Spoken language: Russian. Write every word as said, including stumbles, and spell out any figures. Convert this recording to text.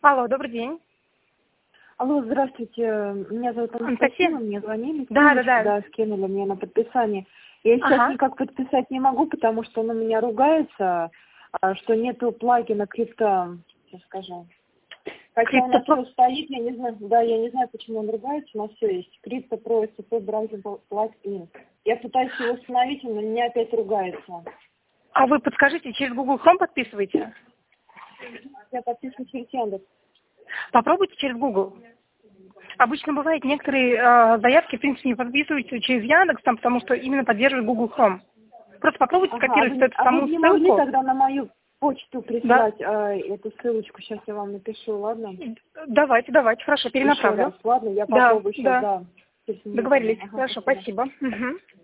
Алло, добрый день. Алло, здравствуйте. Меня зовут Анастасия. Анастасия, мне звонили. Да, да, да. Да, скинули мне на подписание. Я сейчас Ага. никак подписать не могу, потому что он у меня ругается, а, что нету плагина крипто, сейчас скажу. Хотя у нас Криптопро- все стоит, я не знаю, да, я не знаю, почему он ругается, у нас все есть. Крипто Pro эс пи браузер плагин. Я пытаюсь его установить, он на меня опять ругается. А вы подскажите, через Google Chrome подписываете? Я подписан через Яндекс. Попробуйте через Google. Обычно бывает, некоторые э, заявки, в принципе, не подписываются через Яндекс, там, потому что именно поддерживает Google Chrome. Просто попробуйте Ага, а скопировать вы, эту а вы саму мне могли ссылку. тогда на мою почту Да. прислать а, эту ссылочку? Сейчас я вам напишу, ладно? Давайте, давайте, хорошо, Еще раз, перенаправлю. ладно, я Да, попробую сейчас, да. да. Через минуту. Договорились. Ага, Хорошо, спасибо. спасибо. Мгм.